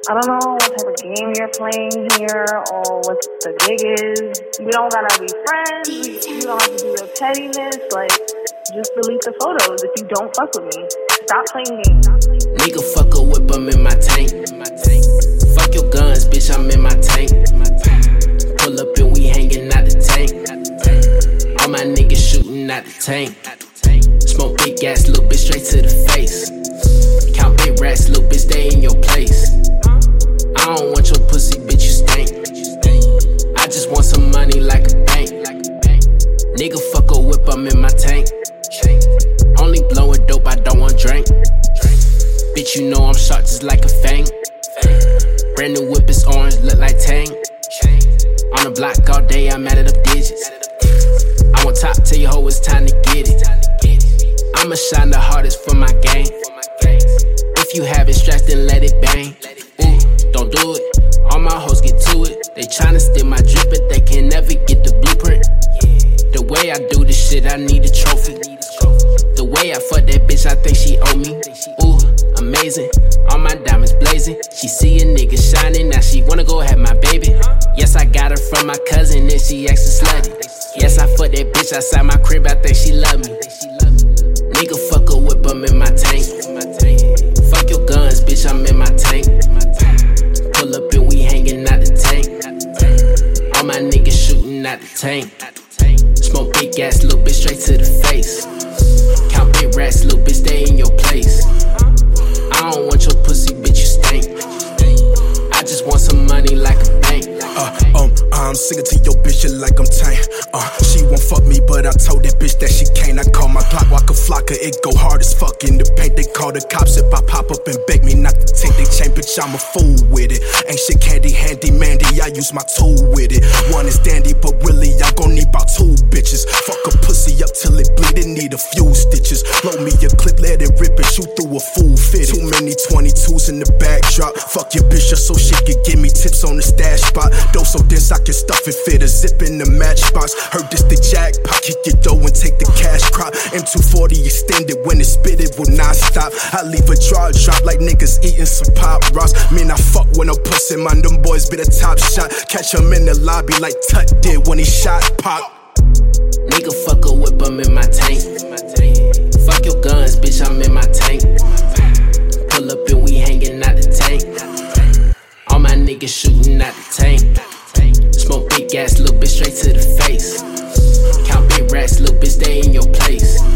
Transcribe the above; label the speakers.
Speaker 1: I don't know what type of game you're playing here or what the gig is. We don't gotta be friends. You don't have to do your pettiness. Like, just delete the photos if you don't fuck with me. Stop playing games.
Speaker 2: Nigga, fuck a whip, I'm in my tank. Fuck your guns, bitch, I'm in my tank. Pull up and we hanging out the tank. All my niggas shooting out the tank. Smoke big gas, little bitch, straight to the face. Count big rats, little bitch, stay in your place. I don't want your pussy, bitch, you stink. I just want some money like a bank. Nigga, fuck a whip, I'm in my tank. Only blowing dope, I don't want drink. Bitch, you know I'm sharp just like a fang. Brand new whip is orange, look like Tang. On the block all day, I'm adding up digits. I want top, tell your hoe it's time to get it. I'ma shine the hardest for my game. If you have it strapped, then let it bang. Ooh, don't do it. All my hoes get to it. They tryna steal my drip, but they can never get the blueprint. The way I do this shit, I need a trophy. The way I fuck that bitch, I think she owe me. Ooh, amazing. All my diamonds blazing. She see a nigga shining, now she wanna go have my baby. Yes, I got her from my cousin, and she actin' slutty. Yes, I fuck that bitch outside my crib, I think she love me. Nigga, fuck a whip, I'm in my tank. Fuck your guns, bitch, I'm in my tank. Pull up and we hanging out the tank. All my niggas shooting out the tank. Smoke big gas, little bitch, straight to the face. Count big rats, little bitch, stay in your place. I don't want your pussy, bitch, you stink. I just want some money like a bank.
Speaker 3: I'm singing to your bitch, you like I'm tame. She won't fuck me, but I told that bitch that she can't. I call my Glock, walk a flocker, it go hard as fuck in the paint. They call the cops if I pop up and beg me not to take they chain, bitch, I'm a fool with it. Ain't shit candy, handy, mandy, I use my tool with it. One is dandy, but really, I gon' need about two bitches. Fuck a pussy up till it bleed, it need a few stitches. Blow me a clip, let it rip and shoot through a full fit. Too many 22s in the backdrop. Fuck your bitch just so she could give me tips on the stash spot. Dope so dense I can stuff and fit a zip in the matchbox. Heard this the jackpot, kick your dough and take the cash crop. M240 extended, when it spit it will not stop. I leave a draw drop like niggas eating some pop rocks. Man, I fuck when I'm pussy, man, them boys be the top shot. Catch him in the lobby like Tut did when he shot pop.
Speaker 2: Nigga, fuck a whip, I'm in my tank. Fuck your guns, bitch, I'm in my tank. Pull up and we hanging out the tank. All my niggas shooting out the tank. Smoke big gas, little bitch, straight to the face. Count big rats, little bitch, stay in your place.